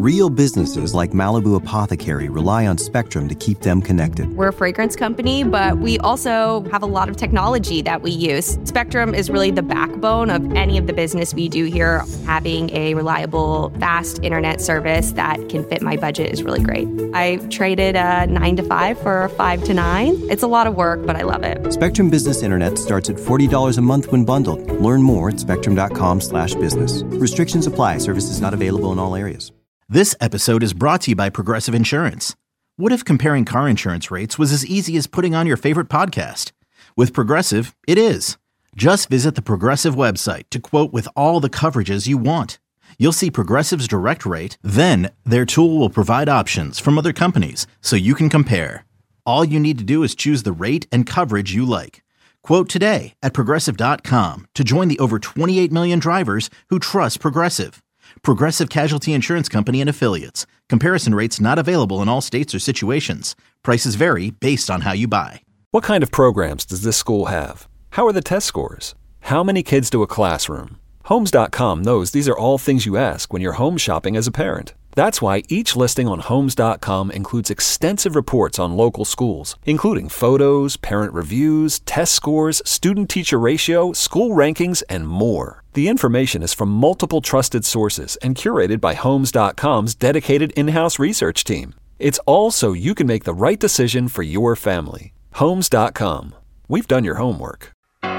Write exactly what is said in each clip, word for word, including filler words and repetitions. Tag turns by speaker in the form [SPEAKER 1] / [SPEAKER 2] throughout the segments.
[SPEAKER 1] Real businesses like Malibu Apothecary rely on Spectrum to keep them connected.
[SPEAKER 2] We're a fragrance company, but we also have a lot of technology that we use. Spectrum is really the backbone of any of the business we do here. Having a reliable, fast internet service that can fit my budget is really great. I traded a nine to five for a five to nine. It's a lot of work, but I love it.
[SPEAKER 1] Spectrum Business Internet starts at forty dollars a month when bundled. Learn more at spectrum.com slash business. Restrictions apply. Services not available in all areas.
[SPEAKER 3] This episode is brought to you by Progressive Insurance. What if comparing car insurance rates was as easy as putting on your favorite podcast? With Progressive, it is. Just visit the Progressive website to quote with all the coverages you want. You'll see Progressive's direct rate, then their tool will provide options from other companies so you can compare. All you need to do is choose the rate and coverage you like. Quote today at progressive dot com to join the over twenty-eight million drivers who trust Progressive. Progressive Casualty Insurance Company and Affiliates. Comparison rates not available in all states or situations. Prices vary based on how you buy.
[SPEAKER 4] What kind of programs does this school have? How are the test scores? How many kids do a classroom? Homes dot com knows these are all things you ask when you're home shopping as a parent. That's why each listing on Homes dot com includes extensive reports on local schools, including photos, parent reviews, test scores, student-teacher ratio, school rankings, and more. The information is from multiple trusted sources and curated by Homes dot com's dedicated in-house research team. It's all so you can make the right decision for your family. Homes dot com. We've done your homework.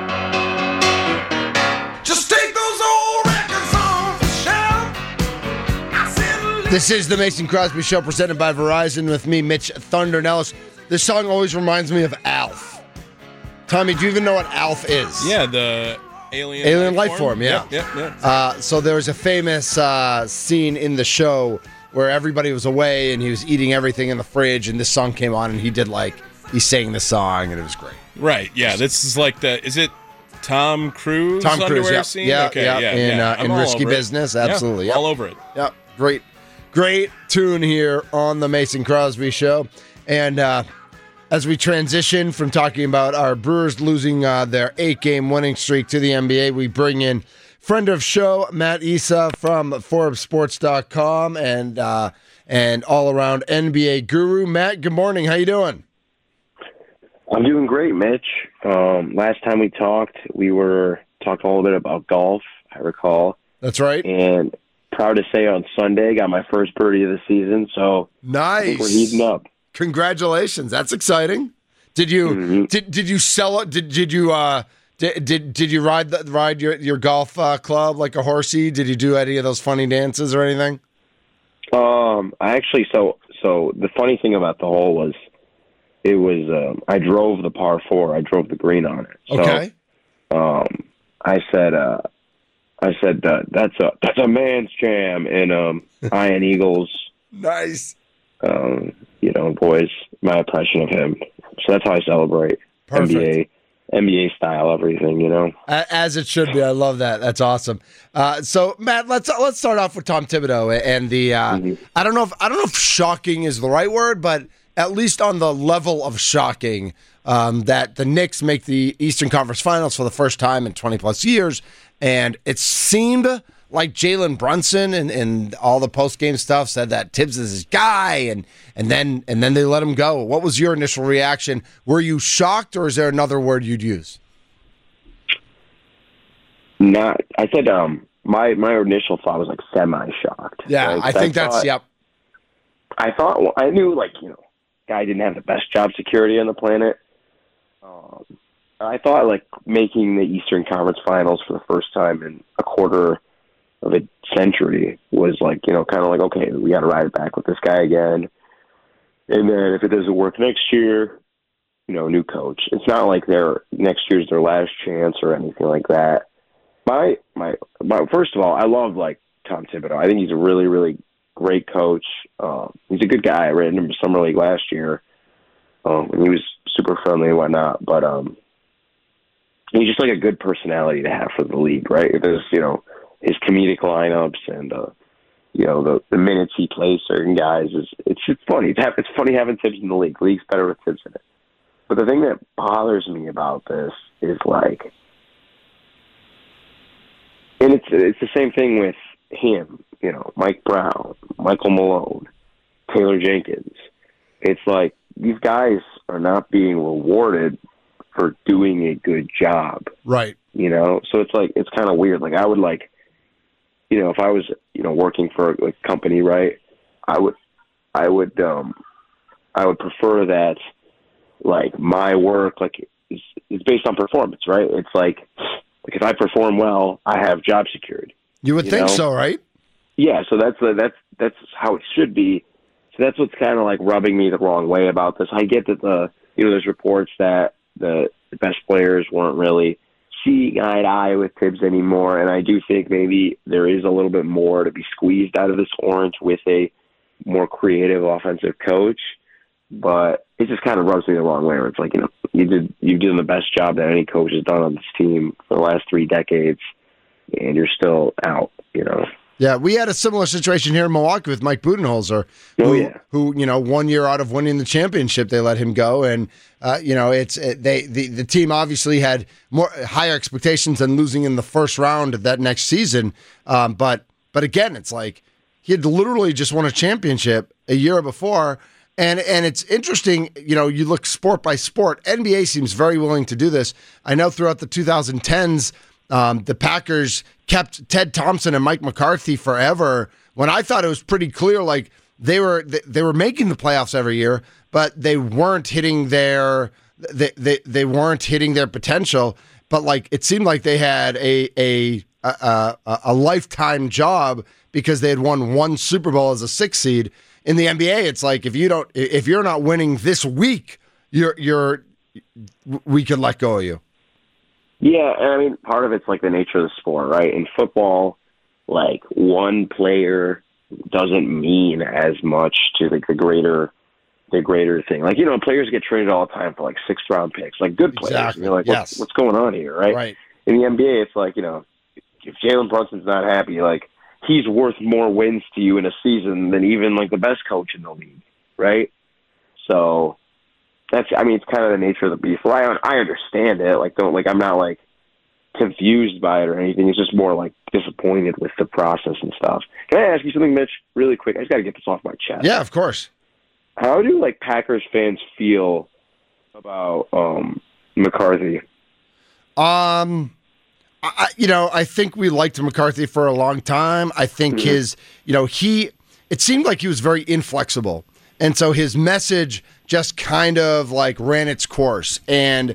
[SPEAKER 5] Just take those old records off the shelf. I said,
[SPEAKER 6] This is the Mason Crosby Show presented by Verizon with me, Mitch Thunder Nellis. This song always reminds me of Alf. Tommy, do you even know what Alf is?
[SPEAKER 7] Yeah, the alien,
[SPEAKER 6] alien life,
[SPEAKER 7] life
[SPEAKER 6] form.
[SPEAKER 7] form.
[SPEAKER 6] Yeah.
[SPEAKER 7] Yep, yep, yep.
[SPEAKER 6] Uh, so there was a famous uh, scene in the show where everybody was away and he was eating everything in the fridge, and this song came on, and he did like he sang the song, and it was great.
[SPEAKER 7] Right. Yeah. This is like the. Is it Tom Cruise?
[SPEAKER 6] Tom Cruise,
[SPEAKER 7] underwear
[SPEAKER 6] yeah,
[SPEAKER 7] scene?
[SPEAKER 6] yeah,
[SPEAKER 7] okay,
[SPEAKER 6] yeah,
[SPEAKER 7] yeah,
[SPEAKER 6] in,
[SPEAKER 7] yeah.
[SPEAKER 6] uh,
[SPEAKER 7] I'm
[SPEAKER 6] in
[SPEAKER 7] all
[SPEAKER 6] Risky
[SPEAKER 7] over it.
[SPEAKER 6] Business, absolutely,
[SPEAKER 7] yeah,
[SPEAKER 6] yep.
[SPEAKER 7] all over it.
[SPEAKER 6] Yep, great, great tune here on the Mason Crosby Show, and uh, as we transition from talking about our Brewers losing uh, their eight-game winning streak to the N B A, we bring in friend of show Matt Issa from Forbes Sports dot com and uh, and all-around N B A guru. Matt, good morning. How you doing?
[SPEAKER 8] I'm doing great, Mitch. Um, last time we talked, we were talking a little bit about golf, I recall.
[SPEAKER 6] That's right.
[SPEAKER 8] And proud to say on Sunday, got my first birdie of the season, so
[SPEAKER 6] nice.
[SPEAKER 8] I think we're heating up.
[SPEAKER 6] Congratulations. That's exciting. Did you
[SPEAKER 8] mm-hmm.
[SPEAKER 6] did did you sell it? Did did you uh did did, did you ride the, ride your your golf uh, club like a horsey? Did you do any of those funny dances or anything?
[SPEAKER 8] Um, I actually so so the funny thing about the hole was it was um, I drove the par four. I drove the green on it. So,
[SPEAKER 6] okay.
[SPEAKER 8] Um, I said uh, I said uh, that's a that's a man's jam in um Iron Eagles.
[SPEAKER 6] Nice.
[SPEAKER 8] Um, you know, boys, my impression of him. So that's how I celebrate.
[SPEAKER 6] Perfect.
[SPEAKER 8] N B A, N B A style, everything, you know.
[SPEAKER 6] As it should be. I love that. That's awesome. Uh, so, Matt, let's let's start off with Tom Thibodeau and the. Uh,
[SPEAKER 8] Mm-hmm.
[SPEAKER 6] I don't know if I don't know if shocking is the right word, but at least on the level of shocking um, that the Knicks make the Eastern Conference Finals for the first time in twenty plus years, and it seemed like Jalen Brunson and, and all the post game stuff said that Tibbs is his guy, and and then and then they let him go. What was your initial reaction? Were you shocked, or is there another word you'd use?
[SPEAKER 8] Not. I said um my my initial thought was like semi shocked.
[SPEAKER 6] Yeah,
[SPEAKER 8] like,
[SPEAKER 6] I think
[SPEAKER 8] I
[SPEAKER 6] that's
[SPEAKER 8] thought,
[SPEAKER 6] yep.
[SPEAKER 8] I thought well, I knew like you know guy didn't have the best job security on the planet. Um, I thought like making the Eastern Conference Finals for the first time in a quarter of a century was like, you know, kind of like, okay, we got to ride it back with this guy again. And then if it doesn't work next year, you know, new coach. It's not like their next year's their last chance or anything like that. My, my, my first of all, I love like Tom Thibodeau. I think he's a really, really great coach. Um, he's a good guy. I ran him summer league last year. Um, and he was super friendly and whatnot, but, um, he's just like a good personality to have for the league, right? There's, you know, his comedic lineups and, uh, you know, the, the minutes he plays certain guys is it's just funny. It's, it's funny having Tibbs in the league. The league's better with Tibbs in it. But the thing that bothers me about this is like, and it's it's the same thing with him, you know, Mike Brown, Michael Malone, Taylor Jenkins. It's like these guys are not being rewarded for doing a good job.
[SPEAKER 6] Right.
[SPEAKER 8] You know, so it's like, it's kind of weird. Like I would like, you know, if I was, you know, working for a like, company, right, I would, I would, um, I would prefer that, like, my work, like, is, is based on performance, right? It's like, like, if I perform well, I have job security.
[SPEAKER 6] You would
[SPEAKER 8] you
[SPEAKER 6] think
[SPEAKER 8] know?
[SPEAKER 6] so, right?
[SPEAKER 8] Yeah, so that's the, that's that's how it should be. So that's what's kind of like rubbing me the wrong way about this. I get that the you know there's reports that the, the best players weren't really seeing eye to eye with Tibbs anymore, and I do think maybe there is a little bit more to be squeezed out of this orange with a more creative offensive coach. But it just kind of rubs me the wrong way. Where it's like you know you did you did the best job that any coach has done on this team for the last three decades, and you're still out. You know.
[SPEAKER 6] Yeah, we had a similar situation here in Milwaukee with Mike Budenholzer, who,
[SPEAKER 8] oh, yeah.
[SPEAKER 6] who you know, one year out of winning the championship, they let him go, and uh, you know, it's it, they the, the team obviously had more higher expectations than losing in the first round of that next season. Um, but but again, it's like he had literally just won a championship a year before, and and it's interesting. You know, you look sport by sport. N B A seems very willing to do this. I know throughout the twenty tens. Um, the Packers kept Ted Thompson and Mike McCarthy forever when I thought it was pretty clear, like they were they were making the playoffs every year, but they weren't hitting their they they, they weren't hitting their potential. But like it seemed like they had a a a, a a lifetime job because they had won one Super Bowl as a six seed. In the N B A, it's like if you don't if you're not winning this week, you're you're we could let go of you.
[SPEAKER 8] Yeah, and I mean, part of it's like the nature of the sport, right? In football, like one player doesn't mean as much to like the greater, the greater thing. Like you know, players get traded all the time for like sixth round picks, like good players.
[SPEAKER 6] Exactly.
[SPEAKER 8] And you're like,
[SPEAKER 6] yes.
[SPEAKER 8] what's, what's going on here, right?
[SPEAKER 6] Right.
[SPEAKER 8] In the N B A, it's like you know, if Jalen Brunson's not happy, like he's worth more wins to you in a season than even like the best coach in the league, right? So. That's, I mean, it's kind of the nature of the beast. Well, I, I understand it. Like, don't, like, I'm not, like, confused by it or anything. It's just more, like, disappointed with the process and stuff. Can I ask you something, Mitch, really quick? I just got to get this off my chest.
[SPEAKER 6] Yeah, of course.
[SPEAKER 8] How do, like, Packers fans feel about um, McCarthy?
[SPEAKER 6] Um, I, you know, I think we liked McCarthy for a long time. I think mm-hmm. his, you know, he, it seemed like he was very inflexible. And so his message just kind of like ran its course. And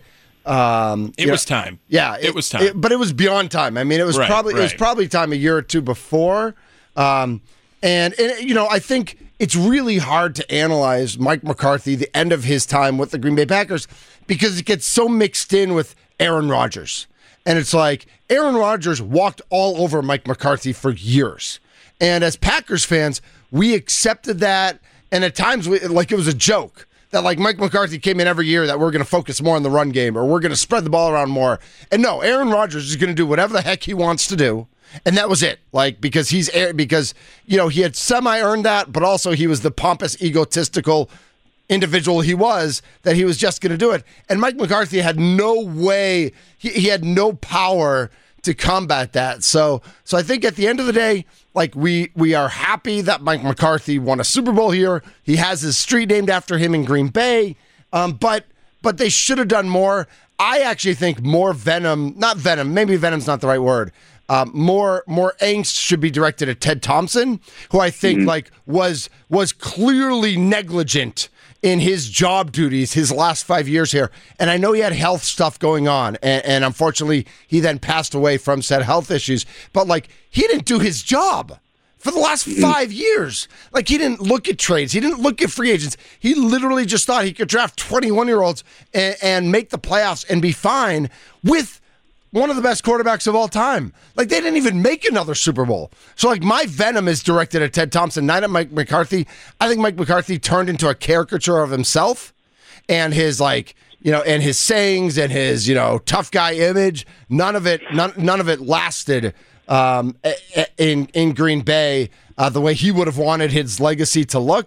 [SPEAKER 6] um,
[SPEAKER 7] it was know, time.
[SPEAKER 6] Yeah,
[SPEAKER 7] it, it was time.
[SPEAKER 6] It, but it was beyond time. I mean, it was
[SPEAKER 7] right,
[SPEAKER 6] probably
[SPEAKER 7] right.
[SPEAKER 6] it was probably time a year or two before. Um, and, and you know, I think it's really hard to analyze Mike McCarthy, the end of his time with the Green Bay Packers, because it gets so mixed in with Aaron Rodgers. And it's like Aaron Rodgers walked all over Mike McCarthy for years. And as Packers fans, we accepted that. And at times, we, like it was a joke that like Mike McCarthy came in every year that we're going to focus more on the run game or we're going to spread the ball around more. And no, Aaron Rodgers is going to do whatever the heck he wants to do. And that was it. Like, because he's, because, you know, he had semi-earned that, but also he was the pompous, egotistical individual he was, that he was just going to do it. And Mike McCarthy had no way, he, he had no power to combat that. So, so I think at the end of the day, like we we are happy that Mike McCarthy won a Super Bowl here. He has his street named after him in Green Bay. Um, but but they should have done more. I actually think more venom, not venom, maybe venom's not the right word. Um, more more angst should be directed at Ted Thompson, who I think mm-hmm. like was was clearly negligent in his job duties his last five years here. And I know he had health stuff going on, and, and unfortunately he then passed away from said health issues. But like he didn't do his job for the last five years. Like he didn't look at trades. He didn't look at free agents. He literally just thought he could draft twenty-one-year-olds and, and make the playoffs and be fine with one of the best quarterbacks of all time. Like, they didn't even make another Super Bowl. So, like, my venom is directed at Ted Thompson, not at Mike McCarthy. I think Mike McCarthy turned into a caricature of himself and his, like, you know, and his sayings and his, you know, tough guy image. None of it, none, none of it lasted um, in, in Green Bay uh, the way he would have wanted his legacy to look.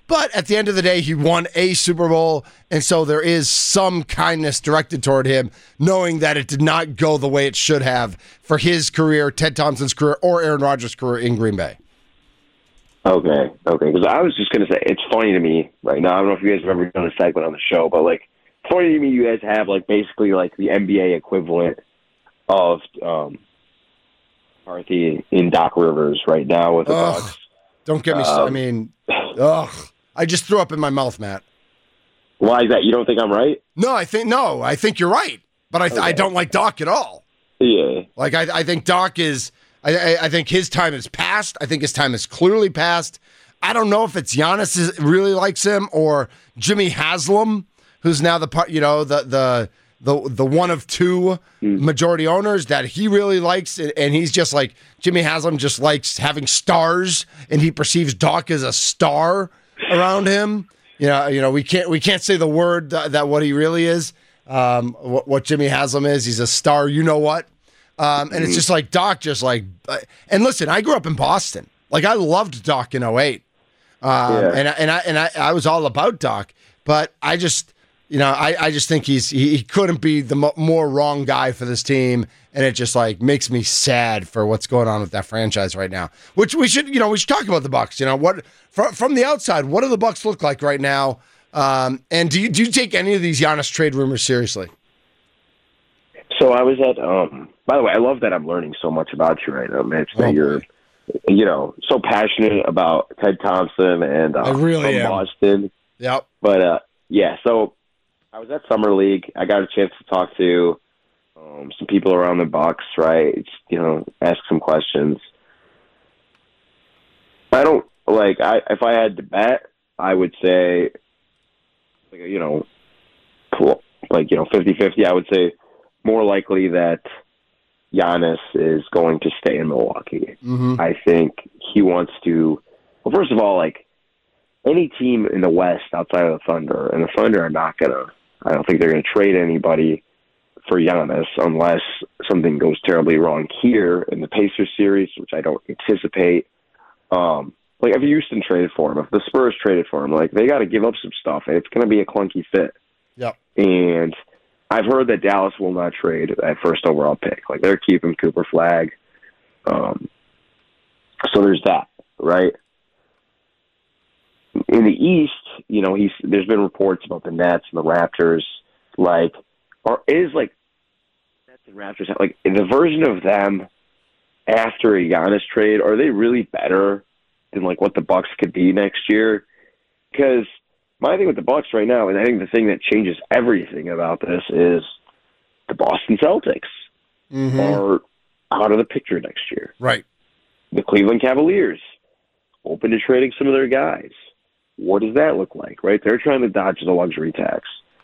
[SPEAKER 6] But at the end of the day, he won a Super Bowl, and so there is some kindness directed toward him, knowing that it did not go the way it should have for his career, Ted Thompson's career, or Aaron Rodgers' career in Green Bay.
[SPEAKER 8] Okay, okay. Because I was just going to say, it's funny to me right now. I don't know if you guys have ever done a segment on the show, but, like, it's funny to me you guys have, like, basically, like, the N B A equivalent of um, McCarthy in Doc Rivers right now with the
[SPEAKER 6] Ugh,
[SPEAKER 8] Bucs.
[SPEAKER 6] Don't get me
[SPEAKER 8] Um,
[SPEAKER 6] started. I mean, ugh. I just threw up in my mouth, Matt.
[SPEAKER 8] Why is that? You don't think I'm right?
[SPEAKER 6] No, I think no, I think you're right. But I, th- I
[SPEAKER 8] Okay.
[SPEAKER 6] don't like Doc at all.
[SPEAKER 8] Yeah.
[SPEAKER 6] Like I, I think Doc is. I, I, I think his time is past. I think his time is clearly past. I don't know if it's Giannis is, really likes him or Jimmy Haslam, who's now the part. You know, the the the the one of two majority owners that he really likes, and, and he's just like Jimmy Haslam just likes having stars, and he perceives Doc as a star around him. You know, you know, we can't we can't say the word that, that what he really is. Um, what, what Jimmy Haslam is, he's a star. You know what? Um, and it's just like Doc, just like, uh, and listen, I grew up in Boston. Like I loved Doc in oh eight, um,
[SPEAKER 8] Yeah.
[SPEAKER 6] and I, and I and I, I was all about Doc. But I just, you know, I, I just think he's he, he couldn't be the mo- more wrong guy for this team, and it just like makes me sad for what's going on with that franchise right now. Which we should, you know, we should talk about the Bucs. You know, what from from the outside, what do the Bucs look like right now? Um, and do you do you take any of these Giannis trade rumors seriously?
[SPEAKER 8] So I was at, um, by the way, I love that I'm learning so much about you right now, Mitch, that
[SPEAKER 6] Oh,
[SPEAKER 8] you're, you know, so passionate about Ted Thompson and uh,
[SPEAKER 6] I really
[SPEAKER 8] from
[SPEAKER 6] am.
[SPEAKER 8] Boston.
[SPEAKER 6] Yep.
[SPEAKER 8] But, uh, yeah, so I was at Summer League. I got a chance to talk to um, some people around the Bucs, right? It's, you know, ask some questions. I don't, like, I if I had to bet, I would say, like, you know, cool, like, you know, fifty-fifty, I would say more likely that Giannis is going to stay in Milwaukee.
[SPEAKER 6] Mm-hmm.
[SPEAKER 8] I think he wants to, well, first of all, like, any team in the West outside of the Thunder, and the Thunder are not going to, I don't think they're going to trade anybody for Giannis unless something goes terribly wrong here in the Pacers series, which I don't anticipate. Um, like, if Houston traded for him, if the Spurs traded for him, like, they got to give up some stuff, and it's going to be a clunky fit.
[SPEAKER 6] Yep.
[SPEAKER 8] And I've heard that Dallas will not trade that first overall pick. Like, they're keeping Cooper Flag. Um, so there's that, right? In the East, you know, he's there's been reports about the Nets and the Raptors. Like, or is, like, Nets and Raptors, like, the version of them after a Giannis trade, are they really better than, like, what the Bucs could be next year? Because my thing with the Bucs right now, and I think the thing that changes everything about this is the Boston Celtics
[SPEAKER 6] Mm-hmm.
[SPEAKER 8] are out of the picture next year.
[SPEAKER 6] Right.
[SPEAKER 8] The Cleveland Cavaliers open to trading some of their guys. What does that look like, right? They're trying to dodge the luxury tax.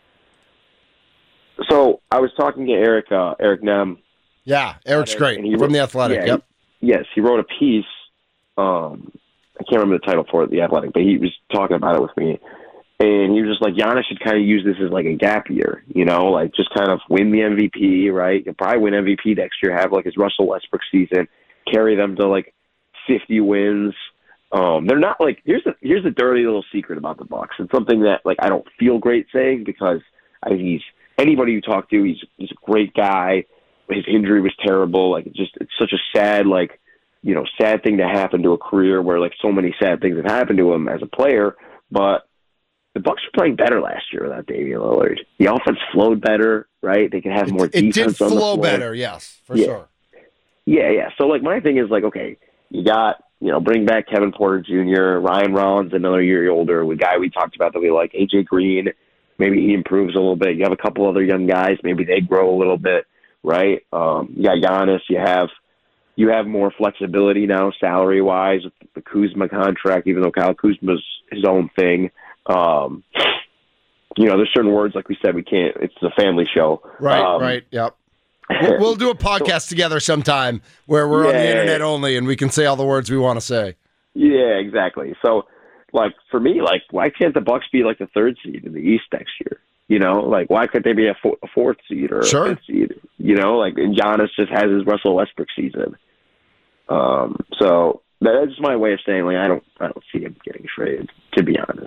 [SPEAKER 8] So I was talking to Eric, uh, Eric Nem.
[SPEAKER 6] Yeah, Eric's great
[SPEAKER 8] and he
[SPEAKER 6] from
[SPEAKER 8] wrote-
[SPEAKER 6] The Athletic.
[SPEAKER 8] yeah,
[SPEAKER 6] Yep.
[SPEAKER 8] he- yes, he wrote a piece. Um, I can't remember the title for it, The Athletic, but he was talking about it with me. And he was just like, Giannis should kind of use this as like a gap year, you know, like just kind of win the M V P, right? He'll probably win M V P next year, have like his Russell Westbrook season, carry them to like fifty wins. Um, they're not like, here's the here's the dirty little secret about the Bucs. It's something that like I don't feel great saying because I think he's anybody you talk to, he's he's a great guy. His injury was terrible. Like it's just it's such a sad like you know sad thing to happen to a career where like so many sad things have happened to him as a player, but the Bucs were playing better last year without Damian Lillard. The offense flowed better, right? They could have more
[SPEAKER 6] It, it
[SPEAKER 8] defense
[SPEAKER 6] did
[SPEAKER 8] on the
[SPEAKER 6] flow
[SPEAKER 8] floor.
[SPEAKER 6] better, yes, for
[SPEAKER 8] Yeah.
[SPEAKER 6] sure.
[SPEAKER 8] Yeah, yeah. So, like, my thing is, like, okay, you got, you know, bring back Kevin Porter Junior, Ryan Rollins, another year older, a guy we talked about that we like, A J Green, maybe he improves a little bit. You have a couple other young guys, maybe they grow a little bit, right? Um, you got Giannis, you have you have more flexibility now salary-wise with the Kuzma contract, even though Kyle Kuzma's his own thing. Um, you know, there's certain words, like we said, we can't, it's a family show.
[SPEAKER 6] Right,
[SPEAKER 8] Um,
[SPEAKER 6] right, yep. We'll, we'll do a podcast together sometime where we're on the
[SPEAKER 8] Yeah.
[SPEAKER 6] internet only and we can say all the words we want to say.
[SPEAKER 8] Yeah, exactly. So, like, for me, like, why can't the Bucs be, like, the third seed in the East next year? You know, like, why couldn't they be a, fo- a fourth seed or
[SPEAKER 6] Sure.
[SPEAKER 8] a fifth seed? You know, like, and Giannis just has his Russell Westbrook season. Um, so that's my way of saying, like, I don't, I don't see him getting traded, to be honest.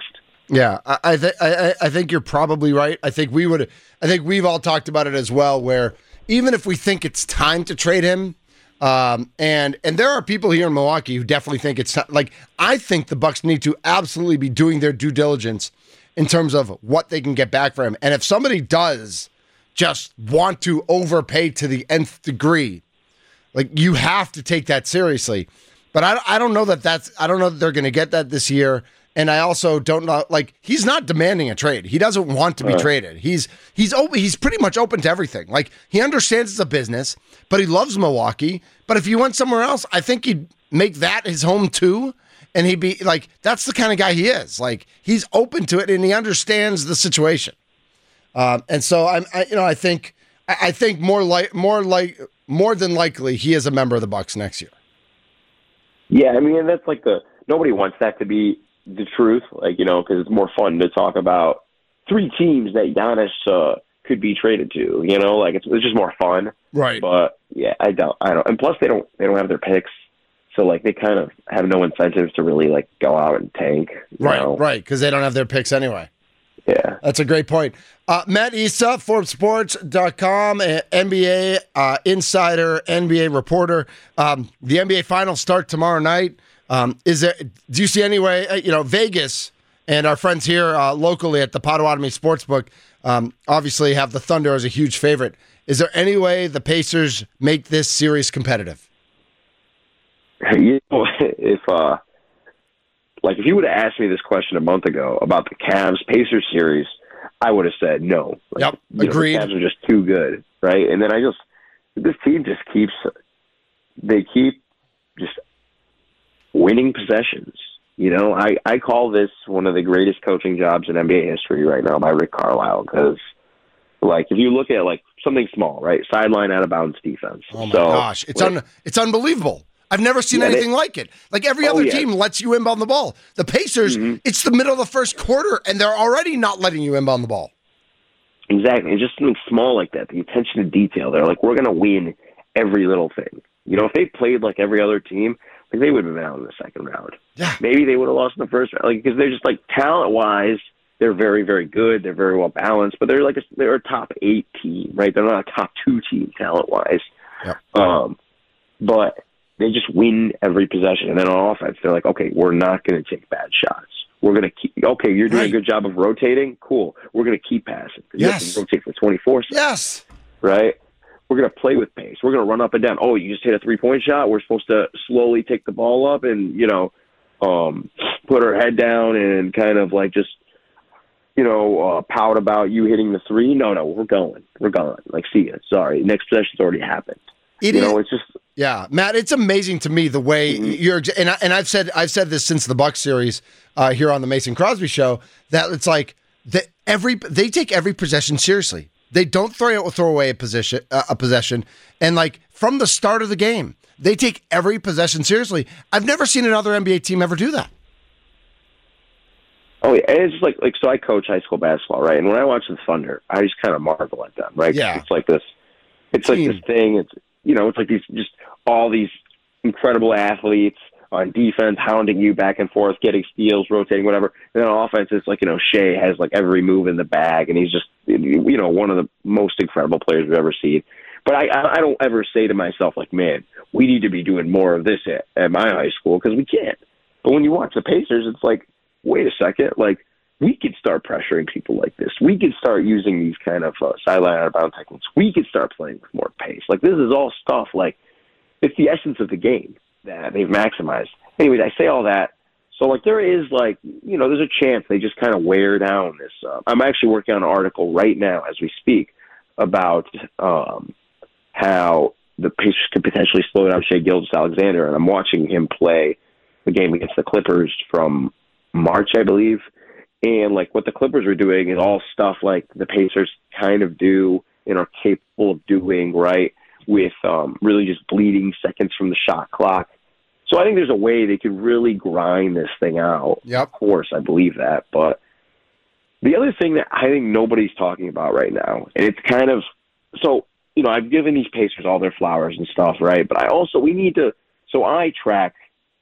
[SPEAKER 6] Yeah, I, I think I, I think you're probably right. I think we would. I think we've all talked about it as well. Where even if we think it's time to trade him, um, and and there are people here in Milwaukee who definitely think it's not, like I think the Bucks need to absolutely be doing their due diligence in terms of what they can get back for him. And if somebody does just want to overpay to the nth degree, like you have to take that seriously. But I I don't know that that's I don't know that they're going to get that this year. And I also don't know, like, he's not demanding a trade. He doesn't want to be uh, traded. He's he's open, he's pretty much open to everything. Like, he understands it's a business, but he loves Milwaukee. But if he went somewhere else, I think he'd make that his home too. And he'd be like, that's the kind of guy he is. Like, he's open to it and he understands the situation. Um, and so I'm, I, you know, I think I, I think more like more like more than likely he is a member of the Bucks next year.
[SPEAKER 8] Yeah, I mean, that's like the nobody wants that to be the truth, like, you know, because it's more fun to talk about three teams that Giannis uh, could be traded to, you know, like it's, it's just more fun,
[SPEAKER 6] right?
[SPEAKER 8] But yeah, I don't, I don't, and plus they don't, they don't have their picks, so like they kind of have no incentives to really like go out and tank,
[SPEAKER 6] right?
[SPEAKER 8] know?
[SPEAKER 6] Right, because they don't have their picks anyway.
[SPEAKER 8] Yeah,
[SPEAKER 6] that's a great point. Uh, Matt Issa, Forbes Sports dot com, N B A uh, insider, N B A reporter. Um, the N B A Finals start tomorrow night. Um, is there? Do you see any way? You know, Vegas and our friends here uh, locally at the Potawatomi Sportsbook um, obviously have the Thunder as a huge favorite. Is there any way the Pacers make this series competitive?
[SPEAKER 8] You know, if uh, like if you would have asked me this question a month ago about the Cavs Pacers series, I would have said no. Like,
[SPEAKER 6] yep, agreed.
[SPEAKER 8] Know, the Cavs are just too good, right? And then I just this team just keeps they keep just. winning possessions. You know, I, I call this one of the greatest coaching jobs in N B A history right now by Rick Carlisle because, like, if you look at, like, something small, right, sideline out-of-bounds defense.
[SPEAKER 6] Oh, my
[SPEAKER 8] so,
[SPEAKER 6] gosh. It's
[SPEAKER 8] like,
[SPEAKER 6] un, it's unbelievable. I've never seen
[SPEAKER 8] yeah,
[SPEAKER 6] anything
[SPEAKER 8] they,
[SPEAKER 6] like it. Like, every
[SPEAKER 8] oh,
[SPEAKER 6] other
[SPEAKER 8] yeah.
[SPEAKER 6] team lets you inbound the ball. The Pacers, mm-hmm. it's the middle of the first quarter, and they're already not letting you inbound the ball.
[SPEAKER 8] Exactly. It's just something small like that, the attention to detail. They're like, we're going to win every little thing. You know, if they played like every other team, like they would have been out in the second round.
[SPEAKER 6] Yeah.
[SPEAKER 8] Maybe they would have lost in the first round, like because they're just like talent-wise, they're very, very good. They're very well balanced, but they're like a, they're a top eight team, right? They're not a top two team talent-wise.
[SPEAKER 6] Yep.
[SPEAKER 8] Um, but they just win every possession, and then on offense, they're like, okay, we're not going to take bad shots. We're going to keep. Okay, you're doing right. a good job of rotating. Cool. We're going to keep passing.
[SPEAKER 6] Yes.
[SPEAKER 8] You have to rotate for twenty-four seconds.
[SPEAKER 6] Yes.
[SPEAKER 8] Right. We're going to play with pace. We're going to run up and down. Oh, you just hit a three-point shot. We're supposed to slowly take the ball up and, you know, um, put our head down and kind of like just, you know, uh, pout about you hitting the three. No, no, we're going. We're gone. Like, see ya. Sorry. Next possession's already happened.
[SPEAKER 6] It
[SPEAKER 8] you
[SPEAKER 6] is,
[SPEAKER 8] know, it's just
[SPEAKER 6] yeah, Matt. It's amazing to me the way mm-hmm. you're, and I, and I've said I've said this since the Bucks series uh, here on the Mason Crosby show that it's like that every they take every possession seriously. They don't throw throw away a position, uh, a possession, and like from the start of the game, they take every possession seriously. I've never seen another N B A team ever do that.
[SPEAKER 8] Oh yeah, and it's just like like so. I coach high school basketball, right? And when I watch the Thunder, I just kind of marvel at them, right?
[SPEAKER 6] Yeah,
[SPEAKER 8] it's like this. It's team. like this thing. It's you know, it's like these just all these incredible athletes on defense, hounding you back and forth, getting steals, rotating, whatever. And then on offense, it's like, you know, Shea has like every move in the bag, and he's just, you know, one of the most incredible players we've ever seen. But I, I don't ever say to myself, like, man, we need to be doing more of this at, at my high school because we can't. But when you watch the Pacers, it's like, wait a second, like, we could start pressuring people like this. We could start using these kind of uh, sideline out-of-bounds techniques. We could start playing with more pace. Like, this is all stuff, like, it's the essence of the game that they've maximized. Anyways, I say all that. So, like, there is, like, you know, there's a chance they just kind of wear down this. Uh, I'm actually working on an article right now as we speak about um, how the Pacers could potentially slow down Shai Gilgeous-Alexander, and I'm watching him play the game against the Clippers from March, I believe. And, like, what the Clippers are doing is all stuff like the Pacers kind of do and are capable of doing, right, with um, really just bleeding seconds from the shot clock. So I think there's a way they could really grind this thing out.
[SPEAKER 6] Yep.
[SPEAKER 8] Of course, I believe that. But the other thing that I think nobody's talking about right now, and it's kind of – so, you know, I've given these Pacers all their flowers and stuff, right? But I also – we need to – so I track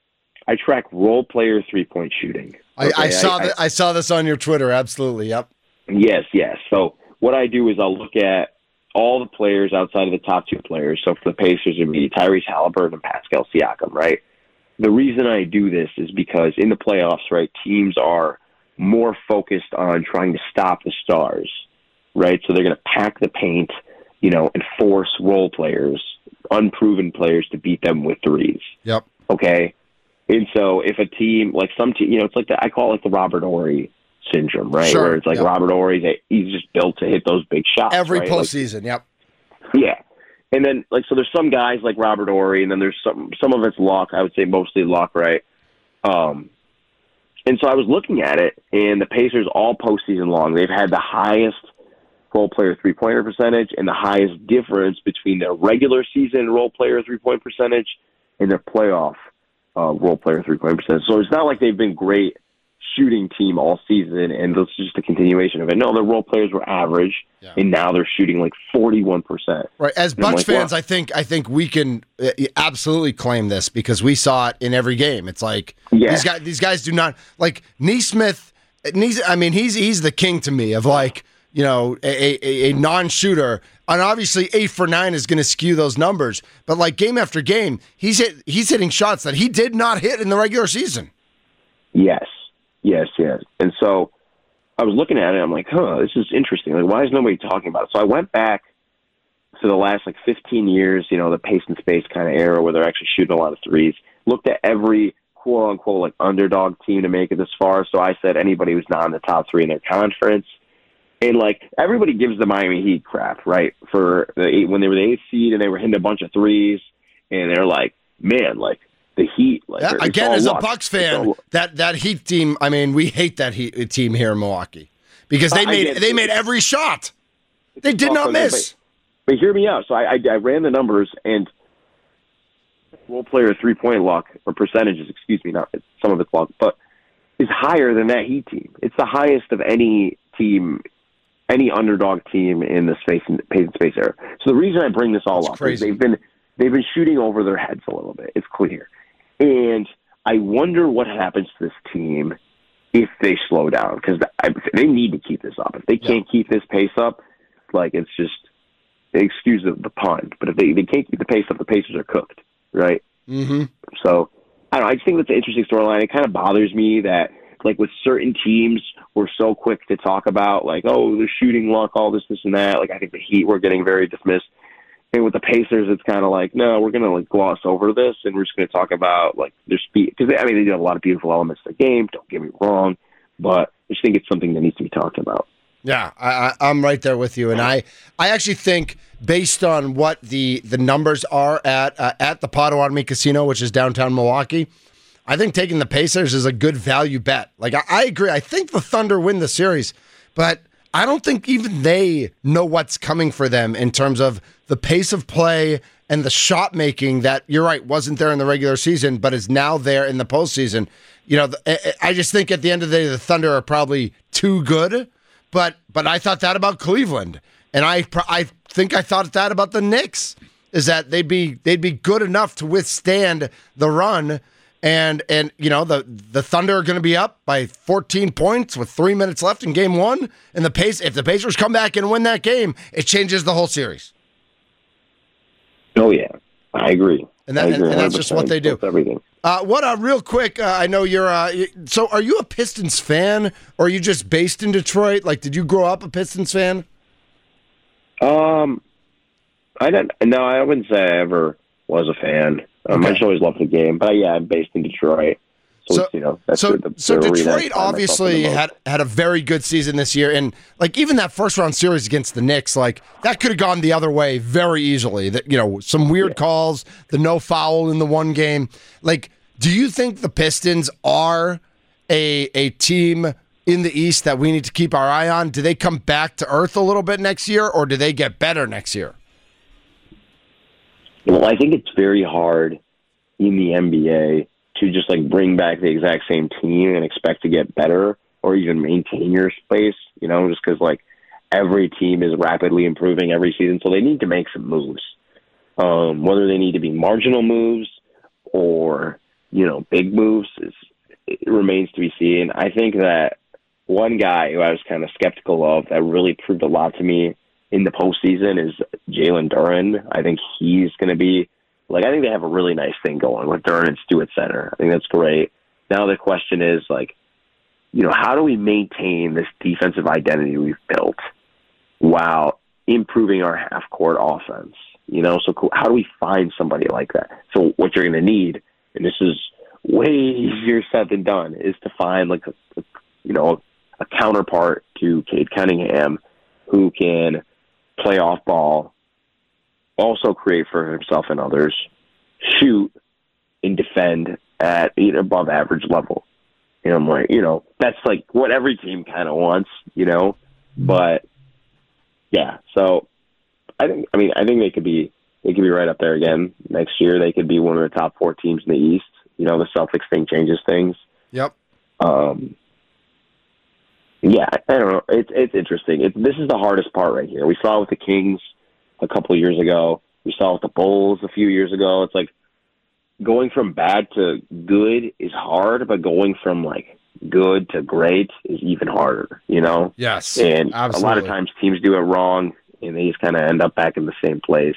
[SPEAKER 8] I track role player three point shooting.
[SPEAKER 6] I, I
[SPEAKER 8] Okay,
[SPEAKER 6] saw
[SPEAKER 8] I,
[SPEAKER 6] that. I saw this on your Twitter. Absolutely. Yep.
[SPEAKER 8] Yes, yes. So what I do is I'll look at all the players outside of the top two players. So for the Pacers, it would be Tyrese Halliburton and Pascal Siakam, right? The reason I do this is because in the playoffs, right, teams are more focused on trying to stop the stars, right? So they're going to pack the paint, you know, and force role players, unproven players, to beat them with threes.
[SPEAKER 6] Yep.
[SPEAKER 8] Okay? And so if a team, like some team, you know, it's like the, I call it the Robert Horry syndrome, right?
[SPEAKER 6] Sure,
[SPEAKER 8] Where it's like
[SPEAKER 6] yep.
[SPEAKER 8] Robert Horry, he's just built to hit those big shots.
[SPEAKER 6] Every
[SPEAKER 8] right?
[SPEAKER 6] postseason. Yep.
[SPEAKER 8] Like, yeah. And then, like, so there's some guys like Robert Horry, and then there's some, some of it's luck. I would say mostly luck, right? Um, and so I was looking at it, and the Pacers all postseason long, they've had the highest role player three-pointer percentage and the highest difference between their regular season role player three-point percentage and their playoff uh, role player three-point percentage. So it's not like they've been great shooting team all season, and that's just a continuation of it. No, the role players were average, yeah. and now they're shooting like forty-one percent.
[SPEAKER 6] Right. As
[SPEAKER 8] and
[SPEAKER 6] Bucks
[SPEAKER 8] like,
[SPEAKER 6] fans,
[SPEAKER 8] wow.
[SPEAKER 6] I think I think we can uh, absolutely claim this because we saw it in every game. It's like
[SPEAKER 8] yeah.
[SPEAKER 6] these guys these guys do not like Nesmith. Nes, I mean, he's he's the king to me of like, you know, a, a, a non-shooter. And obviously eight for nine is going to skew those numbers. But like game after game, he's hit, he's hitting shots that he did not hit in the regular season.
[SPEAKER 8] Yes. Yes, yes. And so I was looking at it, I'm like, huh, this is interesting. Like, why is nobody talking about it? So I went back to the last, like, fifteen years, you know, the pace and space kind of era where they're actually shooting a lot of threes. Looked at every quote-unquote, like, underdog team to make it this far. So I said anybody who's not in the top three in their conference. And, like, everybody gives the Miami Heat crap, right, for the eight, when they were the eighth seed and they were hitting a bunch of threes. And they're like, man, like, the Heat, like
[SPEAKER 6] yeah, again, as
[SPEAKER 8] luck.
[SPEAKER 6] a Bucks fan,
[SPEAKER 8] all...
[SPEAKER 6] that that Heat team. I mean, we hate that Heat team here in Milwaukee because they made they made every shot. They did not miss.
[SPEAKER 8] But, but hear me out. So I, I I ran the numbers, and role player three point luck or percentages, excuse me, not some of it's luck, but is higher than that Heat team. It's the highest of any team, any underdog team in the space and pace and space era. So the reason I bring this all
[SPEAKER 6] That's
[SPEAKER 8] up
[SPEAKER 6] crazy.
[SPEAKER 8] is they've been they've been shooting over their heads a little bit. It's clear. And I wonder what happens to this team if they slow down, because they need to keep this up. If they can't yeah. keep this pace up, like it's just, excuse the, the pun, but if they, they can't keep the pace up, the Pacers are cooked, right?
[SPEAKER 6] Mm-hmm.
[SPEAKER 8] So I don't know. I just think that's an interesting storyline. It kind of bothers me that, like, with certain teams, we're so quick to talk about, like, oh, the shooting luck, all this, this, and that. Like, I think the Heat were getting very dismissed. And with the Pacers, it's kind of like, no, we're going to like gloss over this, and we're just going to talk about like their speed. Because, I mean, they do have a lot of beautiful elements to the game, don't get me wrong, but I just think it's something that needs to be talked about.
[SPEAKER 6] Yeah, I, I, I'm right there with you. And I, I actually think based on what the, the numbers are at uh, at the Potawatomi Casino, which is downtown Milwaukee, I think taking the Pacers is a good value bet. Like, I, I agree. I think the Thunder win the series, but I don't think even they know what's coming for them in terms of the pace of play and the shot making that, you're right, wasn't there in the regular season, but is now there in the postseason. You know, I just think at the end of the day, the Thunder are probably too good, but but I thought that about Cleveland, and I I think I thought that about the Knicks, is that they'd be they'd be good enough to withstand the run. And, and you know, the, the Thunder are going to be up by fourteen points with three minutes left in game one. And the pace, if the Pacers come back and win that game, it changes the whole series.
[SPEAKER 8] Oh, yeah. I agree.
[SPEAKER 6] And, that, and, and that's just what they do.
[SPEAKER 8] That's everything.
[SPEAKER 6] Uh, what, uh, real quick, uh, I know you're, uh, so are you a Pistons fan, or are you just based in Detroit? Like, did you grow up a Pistons fan?
[SPEAKER 8] Um, I don't, no, I wouldn't say I ever was a fan. Um,
[SPEAKER 6] Okay.
[SPEAKER 8] I just always loved the game, but uh, yeah, I'm based in Detroit, so,
[SPEAKER 6] So-
[SPEAKER 8] it's, you know, that's
[SPEAKER 6] So,
[SPEAKER 8] the, the,
[SPEAKER 6] so
[SPEAKER 8] the arena I
[SPEAKER 6] Detroit
[SPEAKER 8] find myself
[SPEAKER 6] obviously
[SPEAKER 8] in the most.
[SPEAKER 6] had had a very good season this year, and like even that first round series against the Knicks, like that could have gone the other way very easily. That, you know, some weird
[SPEAKER 8] Yeah.
[SPEAKER 6] calls, the no foul in the one game. Like, do you think the Pistons are a a team in the East that we need to keep our eye on? Do they come back to earth a little bit next year, or do they get better next year?
[SPEAKER 8] Well, I think it's very hard in the N B A to just like bring back the exact same team and expect to get better or even maintain your space, you know, just because like every team is rapidly improving every season. So they need to make some moves, um, whether they need to be marginal moves or you know, big moves is, it remains to be seen. I think that one guy who I was kind of skeptical of that really proved a lot to me in the postseason is Jalen Duren. I think he's going to be, like, I think they have a really nice thing going with Duren and Stewart Center. I think that's great. Now the question is, like, you know, how do we maintain this defensive identity we've built while improving our half-court offense? You know, so cool. How do we find somebody like that? So what you're going to need, and this is way easier said than done, is to find, like, a, a, you know, a counterpart to Cade Cunningham who can play off ball, also create for himself and others, shoot, and defend at an above average level. You know, I'm like, you know, that's like what every team kind of wants, you know, but yeah, so I think, I mean, I think they could be, they could be right up there again next year. They could be one of the top four teams in the East. You know, the Celtics thing changes things.
[SPEAKER 6] Yep.
[SPEAKER 8] Um, yeah, I don't know. It's, it's interesting. It, this is the hardest part right here. We saw it with the Kings a couple of years ago. We saw it with the Bulls a few years ago. It's like, going from bad to good is hard, but going from like good to great is even harder, you know?
[SPEAKER 6] Yes.
[SPEAKER 8] And
[SPEAKER 6] absolutely.
[SPEAKER 8] A lot of times teams do it wrong and they just kind of end up back in the same place.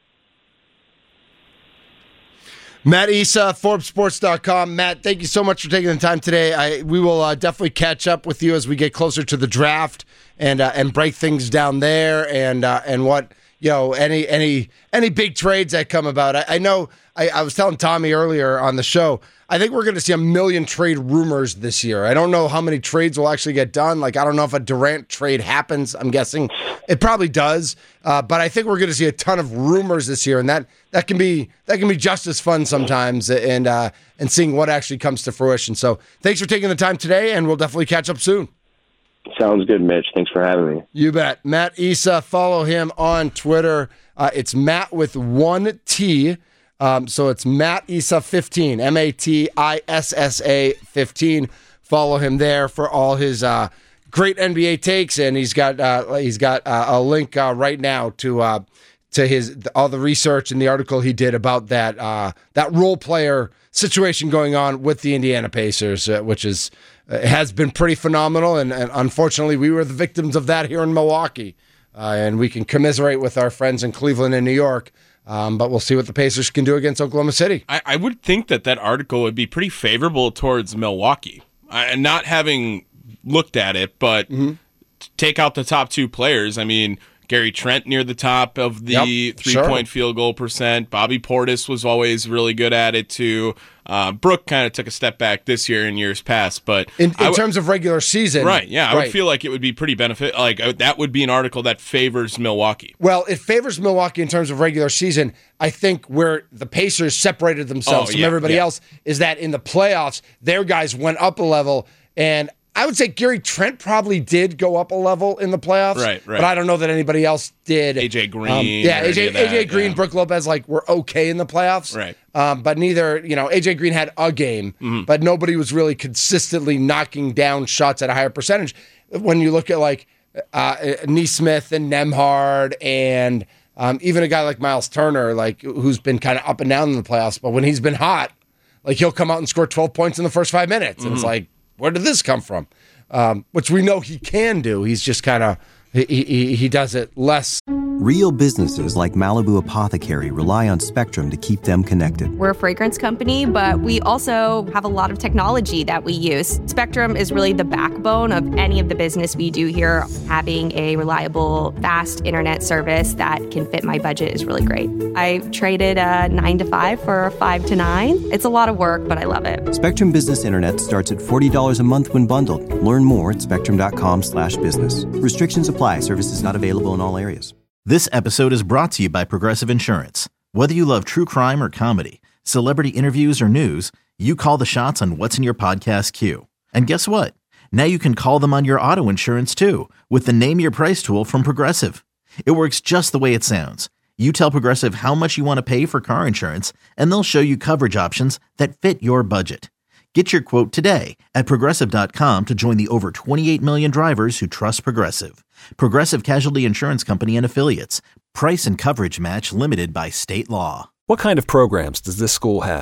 [SPEAKER 6] Matt Issa, Forbes Sports dot com. Matt, thank you so much for taking the time today. I we will uh, definitely catch up with you as we get closer to the draft and uh, and break things down there and uh, and what you know any any any big trades that come about. I, I know I, I was telling Tommy earlier on the show, I think we're going to see a million trade rumors this year. I don't know how many trades will actually get done. Like, I don't know if a Durant trade happens. I'm guessing it probably does. Uh, but I think we're going to see a ton of rumors this year, and that that can be that can be just as fun sometimes, and uh, and seeing what actually comes to fruition. So thanks for taking the time today, and we'll definitely catch up soon.
[SPEAKER 8] Sounds good, Mitch. Thanks for having me.
[SPEAKER 6] You bet. Matt Issa, follow him on Twitter. Uh, it's Matt with one T. Um, so it's Matt Issa fifteen, M A T I S S A fifteen. Follow him there for all his uh, great N B A takes, and he's got uh, he's got uh, a link uh, right now to uh, to his all the research and the article he did about that uh, that role player situation going on with the Indiana Pacers, uh, which is uh, has been pretty phenomenal, and, and unfortunately we were the victims of that here in Milwaukee, uh, and we can commiserate with our friends in Cleveland and New York. Um, but we'll see what the Pacers can do against Oklahoma City.
[SPEAKER 7] I, I would think that that article would be pretty favorable towards Milwaukee. And not having looked at it, but mm-hmm. take out the top two players. I mean, Gary Trent near the top of the yep, three-point sure. field goal percent. Bobby Portis was always really good at it, too. Uh, Brooke kind of took a step back this year in years past. But
[SPEAKER 6] in, in
[SPEAKER 7] w-
[SPEAKER 6] terms of regular season.
[SPEAKER 7] Right, yeah. I
[SPEAKER 6] right.
[SPEAKER 7] would feel like it would be pretty benefit. Like uh, that would be an article that favors Milwaukee.
[SPEAKER 6] Well, it favors Milwaukee in terms of regular season. I think where the Pacers separated themselves
[SPEAKER 7] oh,
[SPEAKER 6] from
[SPEAKER 7] yeah,
[SPEAKER 6] everybody
[SPEAKER 7] yeah.
[SPEAKER 6] else is that in the playoffs, their guys went up a level, and I would say Gary Trent probably did go up a level in the playoffs,
[SPEAKER 7] right, right.
[SPEAKER 6] but I don't know that anybody else did.
[SPEAKER 7] A J Green.
[SPEAKER 6] Um, yeah, A J,
[SPEAKER 7] that,
[SPEAKER 6] A J Green,
[SPEAKER 7] yeah.
[SPEAKER 6] Brook Lopez, like, were okay in the playoffs.
[SPEAKER 7] Right.
[SPEAKER 6] Um, but neither, you know, A J Green had a game, mm-hmm. but nobody was really consistently knocking down shots at a higher percentage. When you look at, like, uh, Nesmith and Nembhard and um, even a guy like Miles Turner, like, who's been kind of up and down in the playoffs, but when he's been hot, like, he'll come out and score twelve points in the first five minutes. Mm-hmm. And it's like, where did this come from? Um, which we know he can do. He's just kind of, he, he he does it less.
[SPEAKER 1] Real businesses like Malibu Apothecary rely on Spectrum to keep them connected.
[SPEAKER 2] We're a fragrance company, but we also have a lot of technology that we use. Spectrum is really the backbone of any of the business we do here. Having a reliable, fast internet service that can fit my budget is really great. I traded a nine to five for a five to nine. It's a lot of work, but I love it.
[SPEAKER 1] Spectrum Business Internet starts at forty dollars a month when bundled. Learn more at spectrum.com slash business. Restrictions apply. Services not available in all areas.
[SPEAKER 3] This episode is brought to you by Progressive Insurance. Whether you love true crime or comedy, celebrity interviews or news, you call the shots on what's in your podcast queue. And guess what? Now you can call them on your auto insurance too with the Name Your Price tool from Progressive. It works just the way it sounds. You tell Progressive how much you want to pay for car insurance, and they'll show you coverage options that fit your budget. Get your quote today at Progressive dot com to join the over twenty-eight million drivers who trust Progressive. Progressive Casualty Insurance Company and Affiliates. Price and coverage match limited by state law.
[SPEAKER 4] What kind of programs does this school have?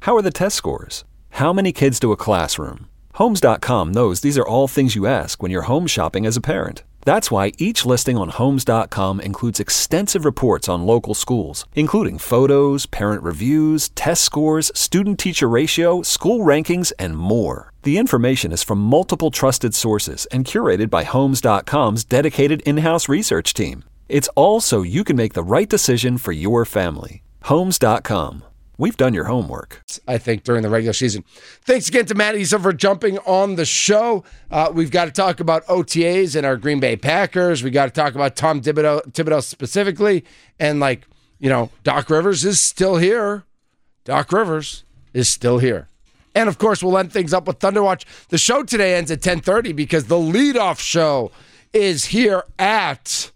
[SPEAKER 4] How are the test scores? How many kids to a classroom? Homes dot com knows these are all things you ask when you're home shopping as a parent. That's why each listing on Homes dot com includes extensive reports on local schools, including photos, parent reviews, test scores, student-teacher ratio, school rankings, and more. The information is from multiple trusted sources and curated by Homes dot com's dedicated in-house research team. It's all so you can make the right decision for your family. Homes dot com. We've done your homework.
[SPEAKER 6] I think, during the regular season. Thanks again to Matt Issa for jumping on the show. Uh, we've got to talk about O T As and our Green Bay Packers. We got to talk about Tom Thibodeau, Thibodeau specifically. And, like, you know, Doc Rivers is still here. Doc Rivers is still here. And, of course, we'll end things up with Thunder Watch. The show today ends at ten thirty because the leadoff show is here at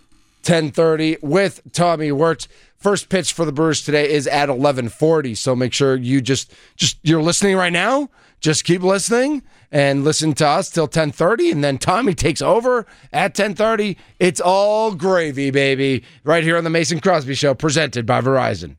[SPEAKER 6] ten thirty with Tommy Wirtz. First pitch for the Brewers today is at eleven forty, so make sure you just, just you're listening right now. Just keep listening and listen to us till ten thirty, and then Tommy takes over at ten thirty. It's all gravy, baby, right here on the Mason Crosby Show, presented by Verizon.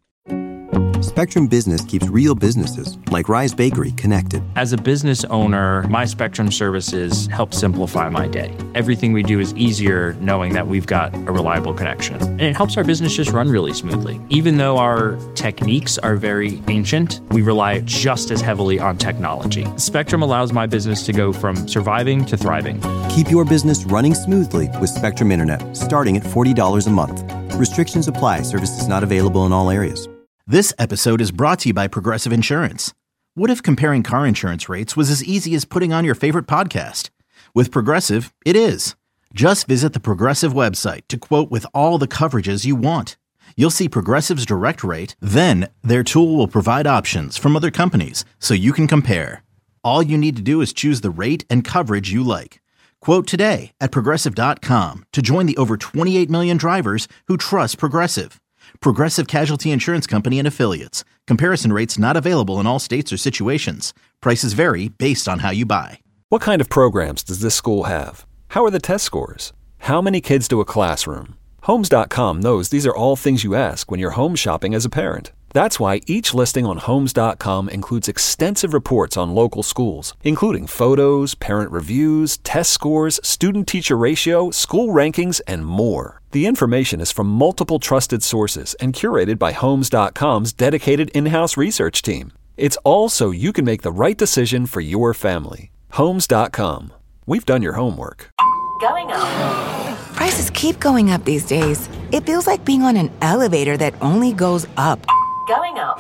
[SPEAKER 1] Spectrum Business keeps real businesses, like Rise Bakery, connected.
[SPEAKER 9] As a business owner, my Spectrum services help simplify my day. Everything we do is easier knowing that we've got a reliable connection. And it helps our business just run really smoothly. Even though our techniques are very ancient, we rely just as heavily on technology. Spectrum allows my business to go from surviving to thriving.
[SPEAKER 1] Keep your business running smoothly with Spectrum Internet, starting at forty dollars a month. Restrictions apply. Services not available in all areas.
[SPEAKER 3] This episode is brought to you by Progressive Insurance. What if comparing car insurance rates was as easy as putting on your favorite podcast? With Progressive, it is. Just visit the Progressive website to quote with all the coverages you want. You'll see Progressive's direct rate, then their tool will provide options from other companies so you can compare. All you need to do is choose the rate and coverage you like. Quote today at Progressive dot com to join the over twenty-eight million drivers who trust Progressive. Progressive Casualty Insurance Company and Affiliates. Comparison rates not available in all states or situations. Prices vary based on how you buy.
[SPEAKER 4] What kind of programs does this school have? How are the test scores? How many kids to a classroom? Homes dot com knows these are all things you ask when you're home shopping as a parent. That's why each listing on Homes dot com includes extensive reports on local schools, including photos, parent reviews, test scores, student-teacher ratio, school rankings, and more. The information is from multiple trusted sources and curated by Homes dot com's dedicated in-house research team. It's all so you can make the right decision for your family. Homes dot com. We've done your homework.
[SPEAKER 10] Going up. Prices keep going up these days. It feels like being on an elevator that only goes up. Going up.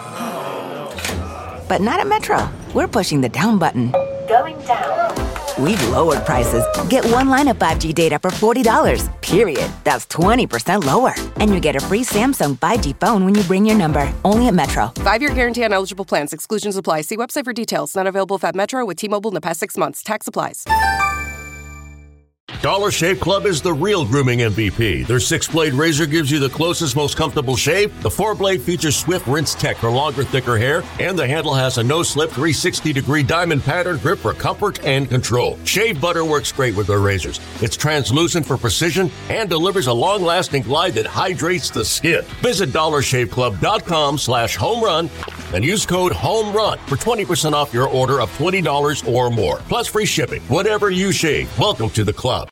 [SPEAKER 10] But not at Metro. We're pushing the down button. Going down. We've lowered prices. Get one line of five G data for forty dollars, period. That's twenty percent lower. And you get a free Samsung five G phone when you bring your number. Only at Metro.
[SPEAKER 11] Five-year guarantee on eligible plans. Exclusions apply. See website for details. Not available at Metro with T-Mobile in the past six months. Tax applies.
[SPEAKER 12] Dollar Shave Club is the real grooming M V P. Their six-blade razor gives you the closest, most comfortable shave. The four-blade features swift rinse tech for longer, thicker hair. And the handle has a no-slip three hundred sixty degree diamond pattern grip for comfort and control. Shave butter works great with their razors. It's translucent for precision and delivers a long-lasting glide that hydrates the skin. Visit dollar shave club dot com slash home run and use code HOMERUN for twenty percent off your order of twenty dollars or more. Plus free shipping. Whatever you shave, welcome to the club.